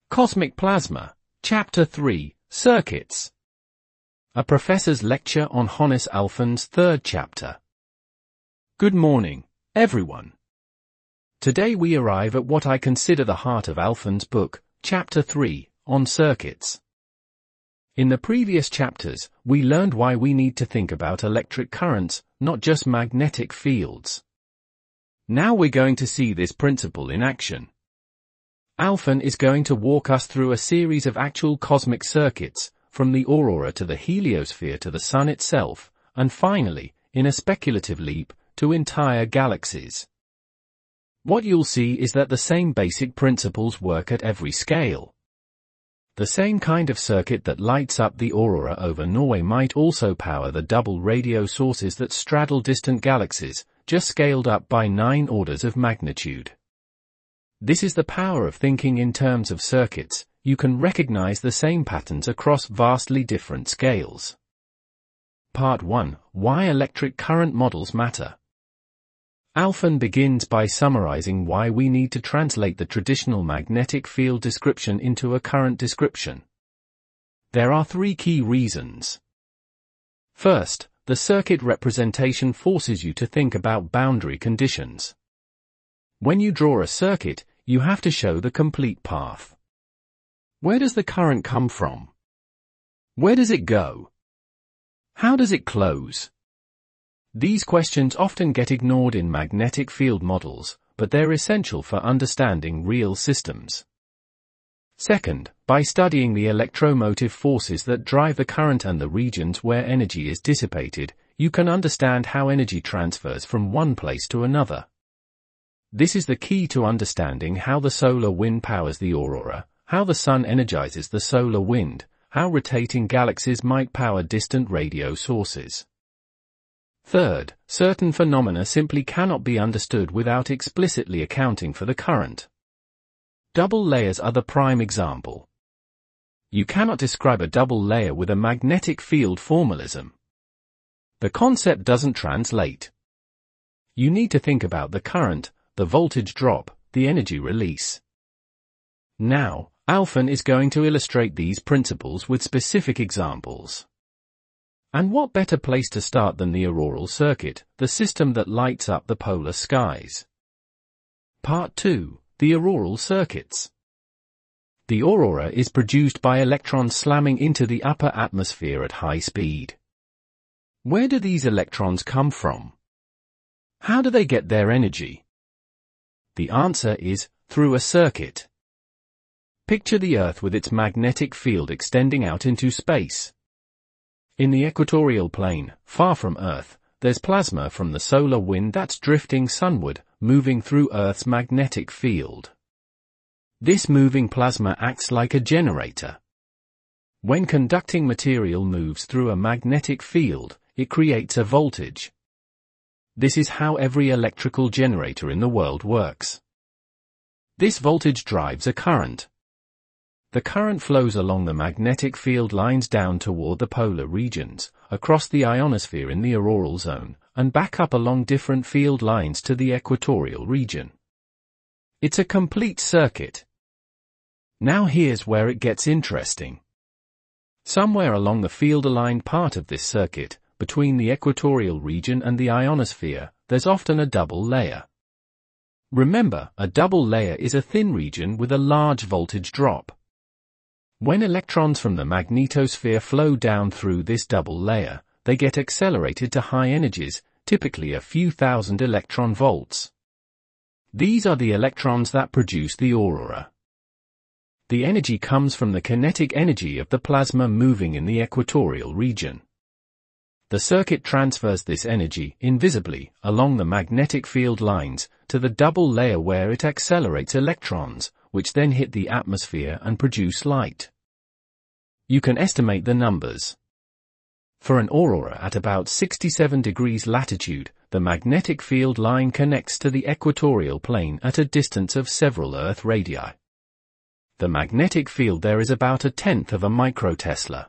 Cosmic Plasma, Chapter 3, Circuits. A professor's lecture on Hannes Alfvén's third chapter. Good morning, everyone. Today we arrive at what I consider the heart of Alfvén's book, Chapter 3, on circuits. In the previous chapters, we learned why we need to think about electric currents, not just magnetic fields. Now we're going to see this principle in action. Alfvén is going to walk us through a series of actual cosmic circuits, from the aurora to the heliosphere to the Sun itself, and finally, in a speculative leap, to entire galaxies. What you'll see is that the same basic principles work at every scale. The same kind of circuit that lights up the aurora over Norway might also power the double radio sources that straddle distant galaxies, just scaled up by 9 orders of magnitude. This is the power of thinking in terms of circuits. You can recognize the same patterns across vastly different scales. Part 1. Why electric current models matter. Alfvén begins by summarizing why we need to translate the traditional magnetic field description into a current description. There are 3 key reasons. First, the circuit representation forces you to think about boundary conditions. When you draw a circuit, you have to show the complete path. Where does the current come from? Where does it go? How does it close? These questions often get ignored in magnetic field models, but they're essential for understanding real systems. Second, by studying the electromotive forces that drive the current and the regions where energy is dissipated, you can understand how energy transfers from one place to another. This is the key to understanding how the solar wind powers the aurora, how the Sun energizes the solar wind, how rotating galaxies might power distant radio sources. Third, certain phenomena simply cannot be understood without explicitly accounting for the current. Double layers are the prime example. You cannot describe a double layer with a magnetic field formalism. The concept doesn't translate. You need to think about the current, the voltage drop, the energy release. Now, Alfvén is going to illustrate these principles with specific examples. And what better place to start than the auroral circuit, the system that lights up the polar skies? Part 2. The auroral circuits. The aurora is produced by electrons slamming into the upper atmosphere at high speed. Where do these electrons come from? How do they get their energy? The answer is, through a circuit. Picture the Earth with its magnetic field extending out into space. In the equatorial plane, far from Earth, there's plasma from the solar wind that's drifting sunward, moving through Earth's magnetic field. This moving plasma acts like a generator. When conducting material moves through a magnetic field, it creates a voltage. This is how every electrical generator in the world works. This voltage drives a current. The current flows along the magnetic field lines down toward the polar regions, across the ionosphere in the auroral zone, and back up along different field lines to the equatorial region. It's a complete circuit. Now here's where it gets interesting. Somewhere along the field-aligned part of this circuit, between the equatorial region and the ionosphere, there's often a double layer. Remember, a double layer is a thin region with a large voltage drop. When electrons from the magnetosphere flow down through this double layer, they get accelerated to high energies, typically a few thousand electron volts. These are the electrons that produce the aurora. The energy comes from the kinetic energy of the plasma moving in the equatorial region. The circuit transfers this energy, invisibly, along the magnetic field lines, to the double layer where it accelerates electrons, which then hit the atmosphere and produce light. You can estimate the numbers. For an aurora at about 67 degrees latitude, the magnetic field line connects to the equatorial plane at a distance of several Earth radii. The magnetic field there is about 1/10 of a microtesla.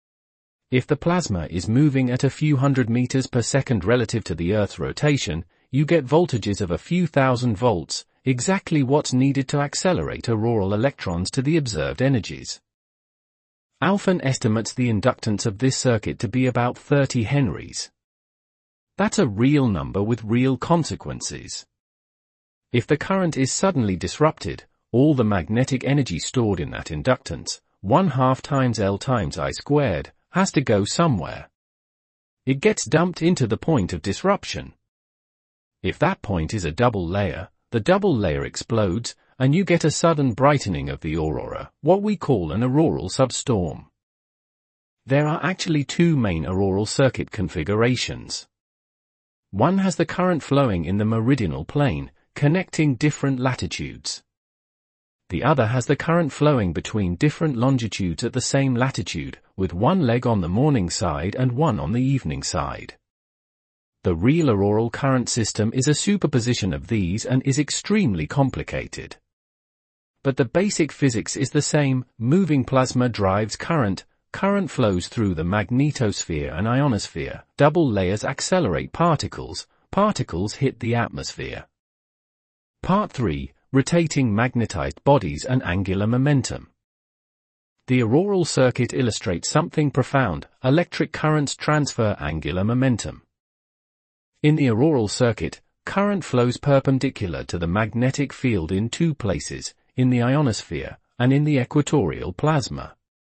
If the plasma is moving at a few hundred meters per second relative to the Earth's rotation, you get voltages of a few thousand volts, exactly what's needed to accelerate auroral electrons to the observed energies. Alfvén estimates the inductance of this circuit to be about 30 henries. That's a real number with real consequences. If the current is suddenly disrupted, all the magnetic energy stored in that inductance, 1/2 times L times I squared, has to go somewhere. It gets dumped into the point of disruption. If that point is a double layer, the double layer explodes, and you get a sudden brightening of the aurora, what we call an auroral substorm. There are actually two main auroral circuit configurations. One has the current flowing in the meridional plane, connecting different latitudes. The other has the current flowing between different longitudes at the same latitude, with one leg on the morning side and one on the evening side. The real auroral current system is a superposition of these and is extremely complicated. But the basic physics is the same: moving plasma drives current, current flows through the magnetosphere and ionosphere, double layers accelerate particles, particles hit the atmosphere. Part 3. Rotating magnetized bodies and angular momentum. The auroral circuit illustrates something profound: electric currents transfer angular momentum. In the auroral circuit, current flows perpendicular to the magnetic field in two places, in the ionosphere, and in the equatorial plasma.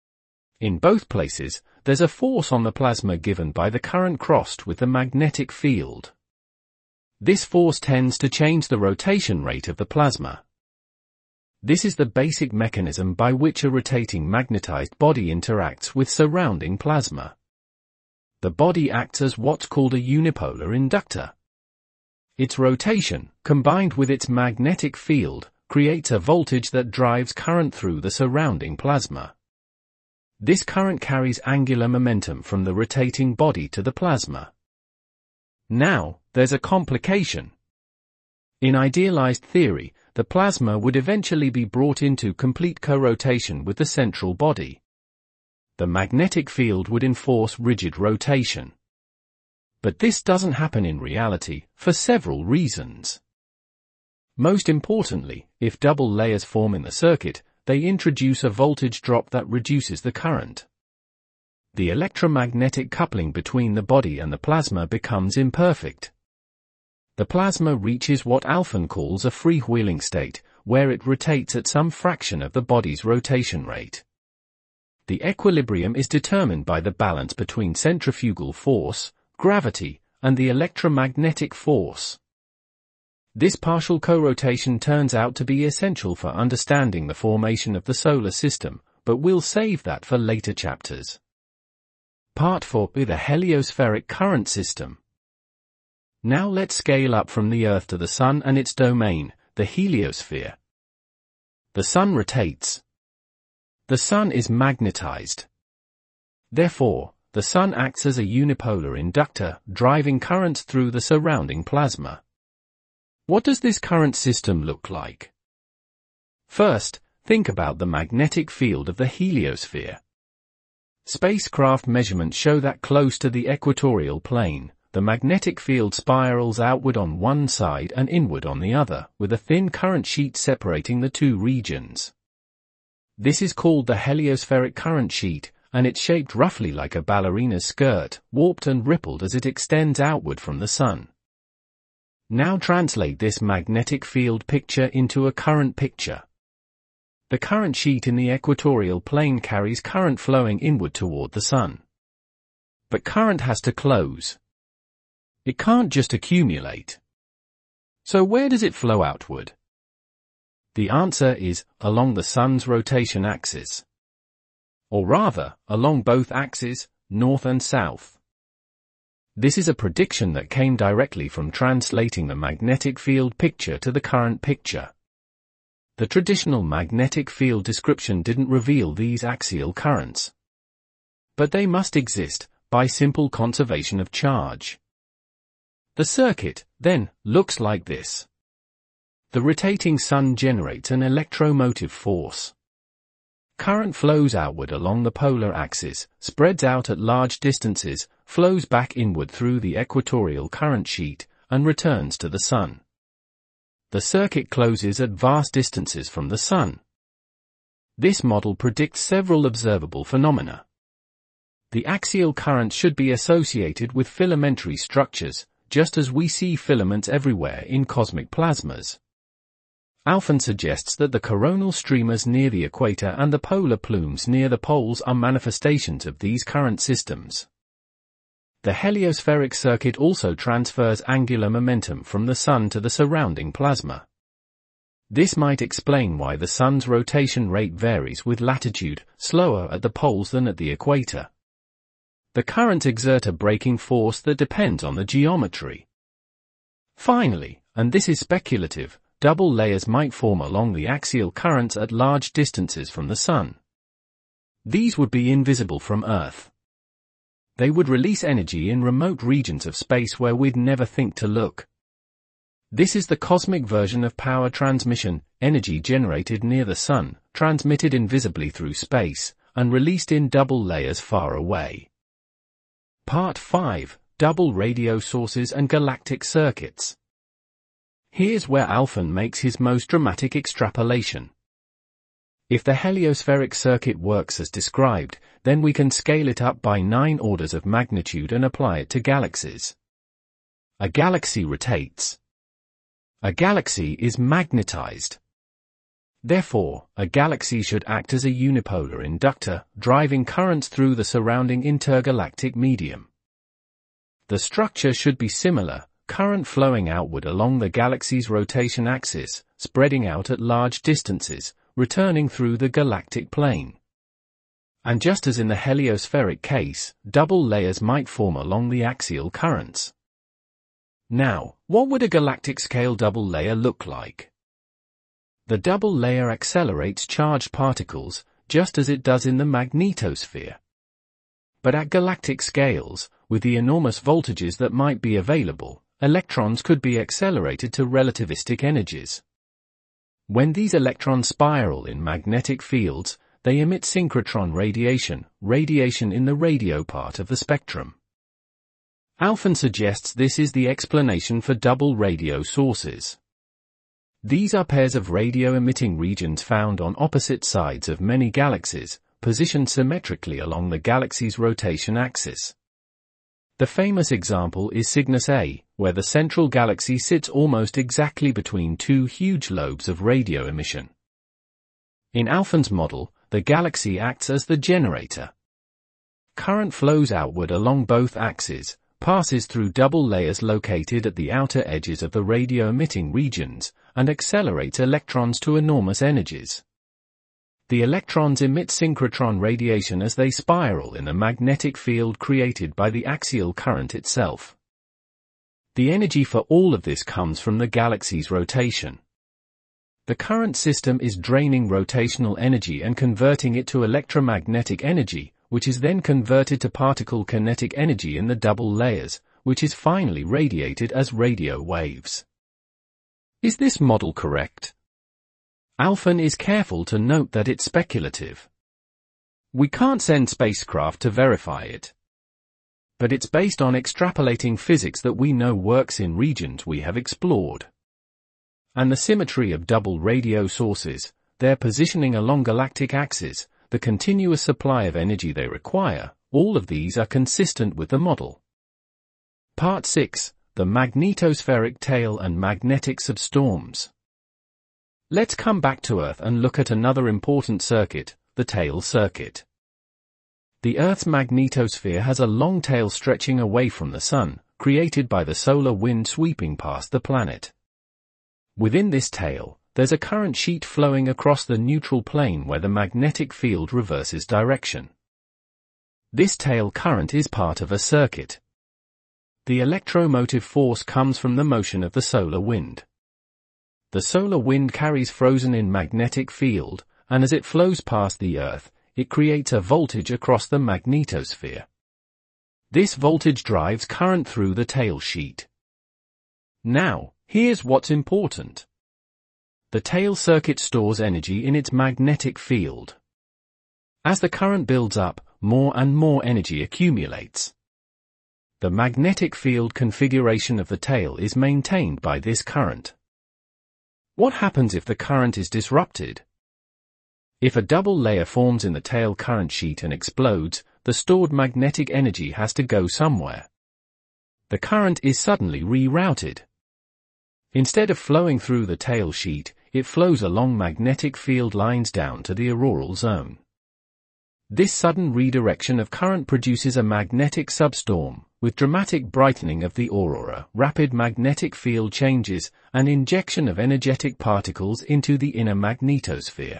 In both places, there's a force on the plasma given by the current crossed with the magnetic field. This force tends to change the rotation rate of the plasma. This is the basic mechanism by which a rotating magnetized body interacts with surrounding plasma. The body acts as what's called a unipolar inductor. Its rotation, combined with its magnetic field, creates a voltage that drives current through the surrounding plasma. This current carries angular momentum from the rotating body to the plasma. Now, there's a complication. In idealized theory, the plasma would eventually be brought into complete co-rotation with the central body. The magnetic field would enforce rigid rotation. But this doesn't happen in reality, for several reasons. Most importantly, if double layers form in the circuit, they introduce a voltage drop that reduces the current. The electromagnetic coupling between the body and the plasma becomes imperfect. The plasma reaches what Alfvén calls a freewheeling state, where it rotates at some fraction of the body's rotation rate. The equilibrium is determined by the balance between centrifugal force, gravity, and the electromagnetic force. This partial co-rotation turns out to be essential for understanding the formation of the solar system, but we'll save that for later chapters. Part 4. The heliospheric current system. Now let's scale up from the Earth to the Sun and its domain, the heliosphere. The Sun rotates. The Sun is magnetized. Therefore, the Sun acts as a unipolar inductor, driving currents through the surrounding plasma. What does this current system look like? First, think about the magnetic field of the heliosphere. Spacecraft measurements show that close to the equatorial plane, the magnetic field spirals outward on one side and inward on the other, with a thin current sheet separating the two regions. This is called the heliospheric current sheet, and it's shaped roughly like a ballerina's skirt, warped and rippled as it extends outward from the Sun. Now translate this magnetic field picture into a current picture. The current sheet in the equatorial plane carries current flowing inward toward the Sun. But current has to close. It can't just accumulate. So where does it flow outward? The answer is, along the Sun's rotation axis. Or rather, along both axes, north and south. This is a prediction that came directly from translating the magnetic field picture to the current picture. The traditional magnetic field description didn't reveal these axial currents. But they must exist, by simple conservation of charge. The circuit, then, looks like this. The rotating Sun generates an electromotive force. Current flows outward along the polar axis, spreads out at large distances, flows back inward through the equatorial current sheet, and returns to the Sun. The circuit closes at vast distances from the Sun. This model predicts several observable phenomena. The axial current should be associated with filamentary structures, just as we see filaments everywhere in cosmic plasmas. Alfvén suggests that the coronal streamers near the equator and the polar plumes near the poles are manifestations of these current systems. The heliospheric circuit also transfers angular momentum from the Sun to the surrounding plasma. This might explain why the Sun's rotation rate varies with latitude, slower at the poles than at the equator. The currents exert a braking force that depends on the geometry. Finally, and this is speculative, double layers might form along the axial currents at large distances from the Sun. These would be invisible from Earth. They would release energy in remote regions of space where we'd never think to look. This is the cosmic version of power transmission, energy generated near the Sun, transmitted invisibly through space, and released in double layers far away. Part 5, Double Radio Sources and Galactic Circuits. Here's where Alfvén makes his most dramatic extrapolation. If the heliospheric circuit works as described, then we can scale it up by 9 orders of magnitude and apply it to galaxies. A galaxy rotates. A galaxy is magnetized. Therefore, a galaxy should act as a unipolar inductor, driving currents through the surrounding intergalactic medium. The structure should be similar, current flowing outward along the galaxy's rotation axis, spreading out at large distances, returning through the galactic plane. And just as in the heliospheric case, double layers might form along the axial currents. Now, what would a galactic-scale double layer look like? The double layer accelerates charged particles, just as it does in the magnetosphere. But at galactic scales, with the enormous voltages that might be available, electrons could be accelerated to relativistic energies. When these electrons spiral in magnetic fields, they emit synchrotron radiation, radiation in the radio part of the spectrum. Alfvén suggests this is the explanation for double radio sources. These are pairs of radio-emitting regions found on opposite sides of many galaxies, positioned symmetrically along the galaxy's rotation axis. The famous example is Cygnus A, where the central galaxy sits almost exactly between 2 huge lobes of radio emission. In Alfvén's model, the galaxy acts as the generator. Current flows outward along both axes, passes through double layers located at the outer edges of the radio-emitting regions, and accelerates electrons to enormous energies. The electrons emit synchrotron radiation as they spiral in the magnetic field created by the axial current itself. The energy for all of this comes from the galaxy's rotation. The current system is draining rotational energy and converting it to electromagnetic energy, which is then converted to particle kinetic energy in the double layers, which is finally radiated as radio waves. Is this model correct? Alfvén is careful to note that it's speculative. We can't send spacecraft to verify it. But it's based on extrapolating physics that we know works in regions we have explored. And the symmetry of double radio sources, their positioning along galactic axes, the continuous supply of energy they require, all of these are consistent with the model. Part 6, the magnetospheric tail and magnetics of storms. Let's come back to Earth and look at another important circuit, the tail circuit. The Earth's magnetosphere has a long tail stretching away from the Sun, created by the solar wind sweeping past the planet. Within this tail, there's a current sheet flowing across the neutral plane where the magnetic field reverses direction. This tail current is part of a circuit. The electromotive force comes from the motion of the solar wind. The solar wind carries frozen-in magnetic field, and as it flows past the Earth, it creates a voltage across the magnetosphere. This voltage drives current through the tail sheet. Now, here's what's important. The tail circuit stores energy in its magnetic field. As the current builds up, more and more energy accumulates. The magnetic field configuration of the tail is maintained by this current. What happens if the current is disrupted? If a double layer forms in the tail current sheet and explodes, the stored magnetic energy has to go somewhere. The current is suddenly rerouted. Instead of flowing through the tail sheet, it flows along magnetic field lines down to the auroral zone. This sudden redirection of current produces a magnetic substorm, with dramatic brightening of the aurora, rapid magnetic field changes, and injection of energetic particles into the inner magnetosphere.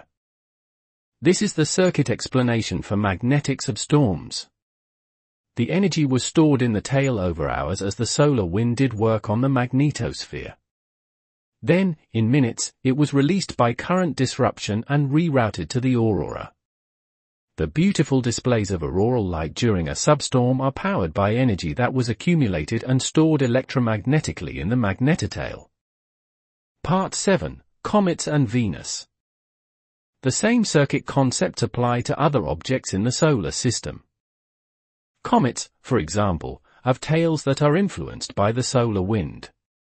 This is the circuit explanation for magnetic substorms. The energy was stored in the tail over hours as the solar wind did work on the magnetosphere. Then, in minutes, it was released by current disruption and rerouted to the aurora. The beautiful displays of auroral light during a substorm are powered by energy that was accumulated and stored electromagnetically in the magnetotail. Part 7. Comets and Venus. The same circuit concepts apply to other objects in the solar system. Comets, for example, have tails that are influenced by the solar wind.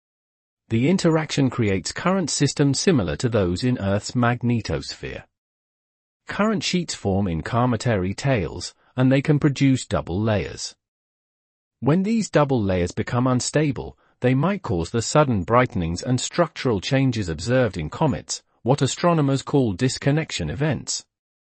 The interaction creates current systems similar to those in Earth's magnetosphere. Current sheets form in cometary tails, and they can produce double layers. When these double layers become unstable, they might cause the sudden brightenings and structural changes observed in comets, what astronomers call disconnection events.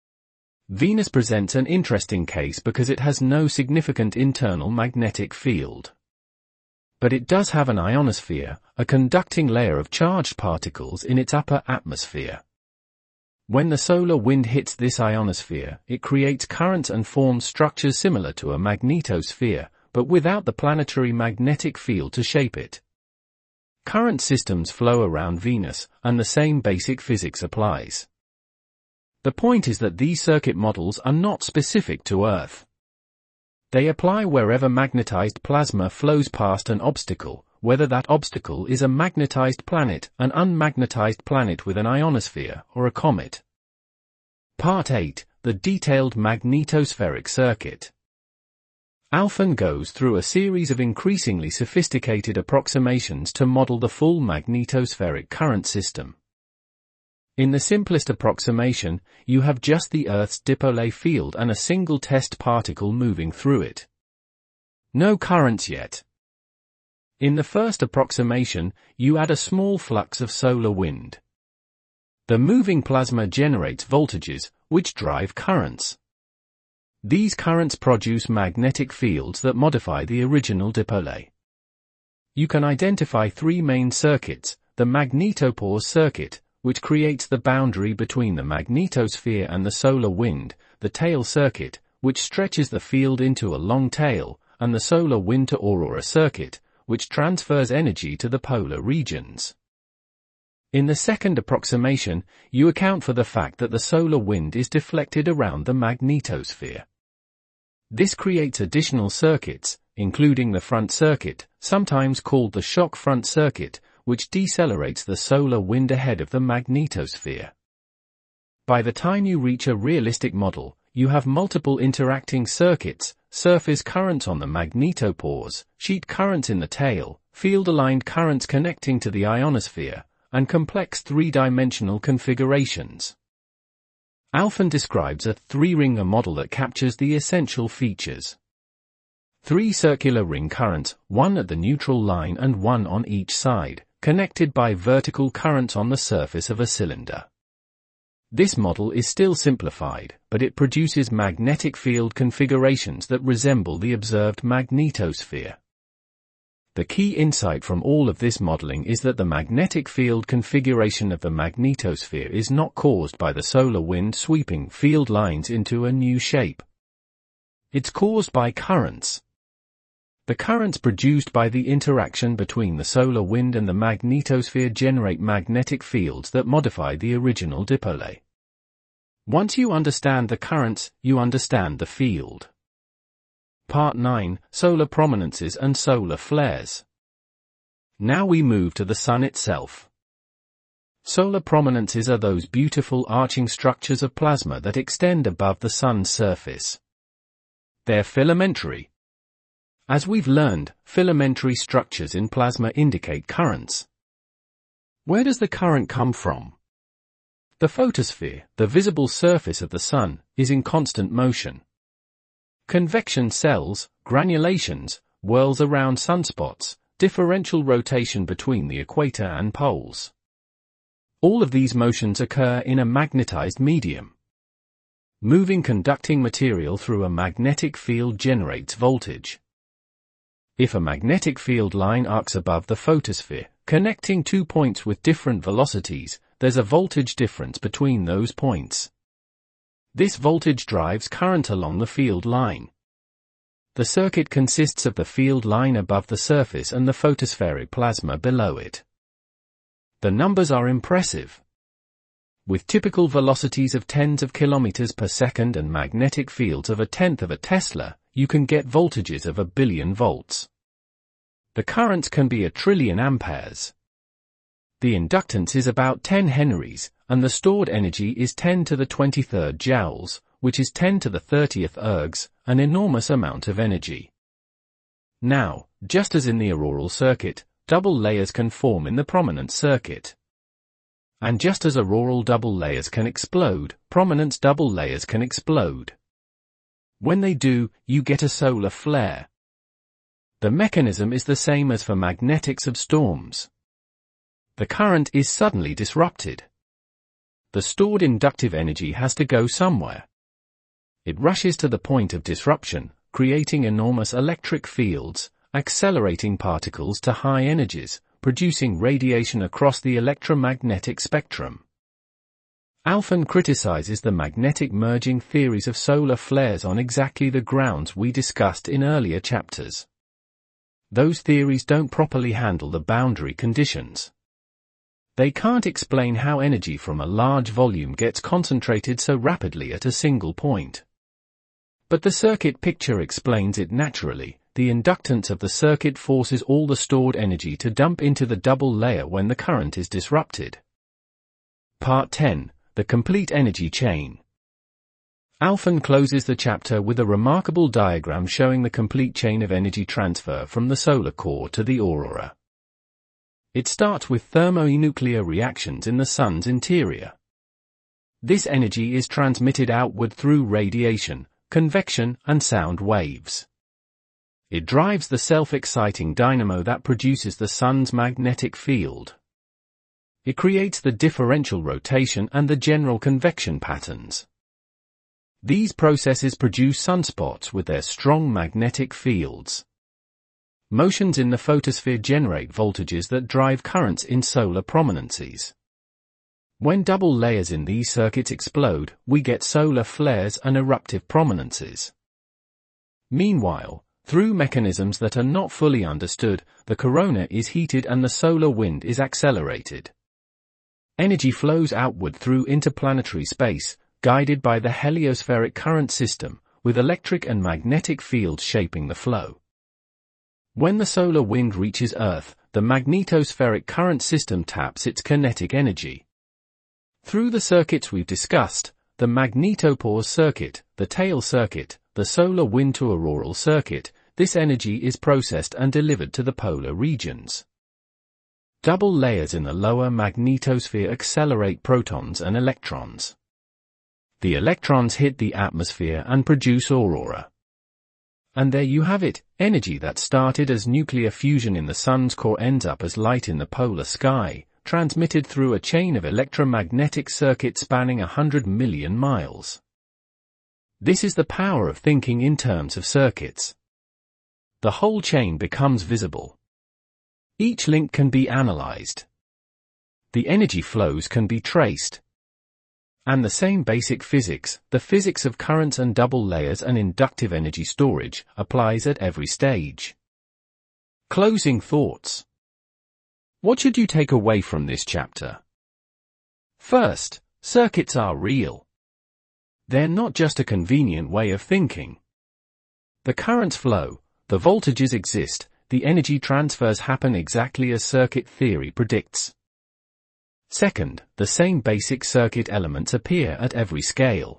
Venus presents an interesting case because it has no significant internal magnetic field. But it does have an ionosphere, a conducting layer of charged particles in its upper atmosphere. When the solar wind hits this ionosphere, it creates currents and forms structures similar to a magnetosphere, but without the planetary magnetic field to shape it. Current systems flow around Venus, and the same basic physics applies. The point is that these circuit models are not specific to Earth. They apply wherever magnetized plasma flows past an obstacle, whether that obstacle is a magnetized planet, an unmagnetized planet with an ionosphere, or a comet. Part 8. The detailed magnetospheric circuit. Alfvén goes through a series of increasingly sophisticated approximations to model the full magnetospheric current system. In the simplest approximation, you have just the Earth's dipole field and a single test particle moving through it. No currents yet. In the first approximation, you add a small flux of solar wind. The moving plasma generates voltages, which drive currents. These currents produce magnetic fields that modify the original dipole. You can identify three main circuits: the magnetopause circuit, which creates the boundary between the magnetosphere and the solar wind, the tail circuit, which stretches the field into a long tail, and the solar wind to aurora circuit, which transfers energy to the polar regions. In the second approximation, you account for the fact that the solar wind is deflected around the magnetosphere. This creates additional circuits, including the front circuit, sometimes called the shock front circuit, which decelerates the solar wind ahead of the magnetosphere. By the time you reach a realistic model, you have multiple interacting circuits, surface currents on the magnetopause, sheet currents in the tail, field-aligned currents connecting to the ionosphere, and complex three-dimensional configurations. Alfvén describes a three-ringer model that captures the essential features. Three circular ring currents, one at the neutral line and one on each side, connected by vertical currents on the surface of a cylinder. This model is still simplified, but it produces magnetic field configurations that resemble the observed magnetosphere. The key insight from all of this modeling is that the magnetic field configuration of the magnetosphere is not caused by the solar wind sweeping field lines into a new shape. It's caused by currents. The currents produced by the interaction between the solar wind and the magnetosphere generate magnetic fields that modify the original dipole. Once you understand the currents, you understand the field. Part 9. Solar prominences and solar flares. Now we move to the Sun itself. Solar prominences are those beautiful arching structures of plasma that extend above the Sun's surface. They're filamentary. As we've learned, filamentary structures in plasma indicate currents. Where does the current come from? The photosphere, the visible surface of the sun, is in constant motion. Convection cells, granulations, whirls around sunspots, differential rotation between the equator and poles. All of these motions occur in a magnetized medium. Moving conducting material through a magnetic field generates voltage. If a magnetic field line arcs above the photosphere, connecting two points with different velocities, there's a voltage difference between those points. This voltage drives current along the field line. The circuit consists of the field line above the surface and the photospheric plasma below it. The numbers are impressive. With typical velocities of tens of kilometers per second and magnetic fields of a tenth of a Tesla, you can get voltages of 1 billion volts. The currents can be 1 trillion amperes. The inductance is about 10 henries, and the stored energy is 10 to the 23rd joules, which is 10 to the 30th ergs, an enormous amount of energy. Now, just as in the auroral circuit, double layers can form in the prominence circuit. And just as auroral double layers can explode, prominence double layers can explode. When they do, you get a solar flare. The mechanism is the same as for magnetics of storms. The current is suddenly disrupted. The stored inductive energy has to go somewhere. It rushes to the point of disruption, creating enormous electric fields, accelerating particles to high energies, producing radiation across the electromagnetic spectrum. Alfvén criticizes the magnetic merging theories of solar flares on exactly the grounds we discussed in earlier chapters. Those theories don't properly handle the boundary conditions. They can't explain how energy from a large volume gets concentrated so rapidly at a single point. But the circuit picture explains it naturally. The inductance of the circuit forces all the stored energy to dump into the double layer when the current is disrupted. Part 10. The complete energy chain. Alfvén closes the chapter with a remarkable diagram showing the complete chain of energy transfer from the solar core to the aurora. It starts with thermonuclear reactions in the sun's interior. This energy is transmitted outward through radiation, convection, and sound waves. It drives the self-exciting dynamo that produces the sun's magnetic field. It creates the differential rotation and the general convection patterns. These processes produce sunspots with their strong magnetic fields. Motions in the photosphere generate voltages that drive currents in solar prominences. When double layers in these circuits explode, we get solar flares and eruptive prominences. Meanwhile, through mechanisms that are not fully understood, the corona is heated and the solar wind is accelerated. Energy flows outward through interplanetary space, guided by the heliospheric current system, with electric and magnetic fields shaping the flow. When the solar wind reaches Earth, the magnetospheric current system taps its kinetic energy. Through the circuits we've discussed, the magnetopause circuit, the tail circuit, the solar wind to auroral circuit, this energy is processed and delivered to the polar regions. Double layers in the lower magnetosphere accelerate protons and electrons. The electrons hit the atmosphere and produce aurora. And there you have it, energy that started as nuclear fusion in the sun's core ends up as light in the polar sky, transmitted through a chain of electromagnetic circuits spanning 100 million miles. This is the power of thinking in terms of circuits. The whole chain becomes visible. Each link can be analyzed. The energy flows can be traced. And the same basic physics, the physics of currents and double layers and inductive energy storage, applies at every stage. Closing thoughts. What should you take away from this chapter? First, circuits are real. They're not just a convenient way of thinking. The currents flow, the voltages exist, the energy transfers happen exactly as circuit theory predicts. Second, the same basic circuit elements appear at every scale.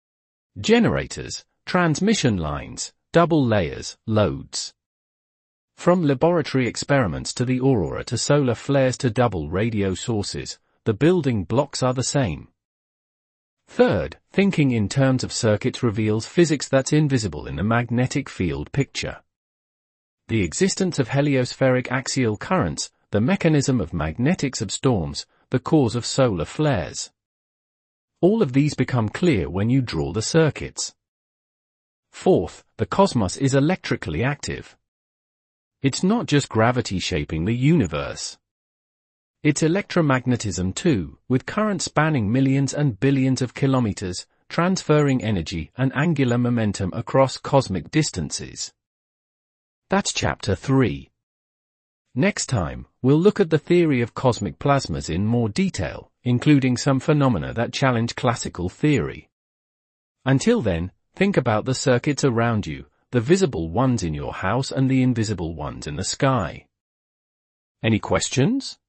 Generators, transmission lines, double layers, loads. From laboratory experiments to the aurora to solar flares to double radio sources, the building blocks are the same. Third, thinking in terms of circuits reveals physics that's invisible in the magnetic field picture. The existence of heliospheric axial currents, the mechanism of magnetic substorms, the cause of solar flares. All of these become clear when you draw the circuits. Fourth, the cosmos is electrically active. It's not just gravity shaping the universe. It's electromagnetism too, with currents spanning millions and billions of kilometers, transferring energy and angular momentum across cosmic distances. That's Chapter 3. Next time, we'll look at the theory of cosmic plasmas in more detail, including some phenomena that challenge classical theory. Until then, think about the circuits around you, the visible ones in your house and the invisible ones in the sky. Any questions?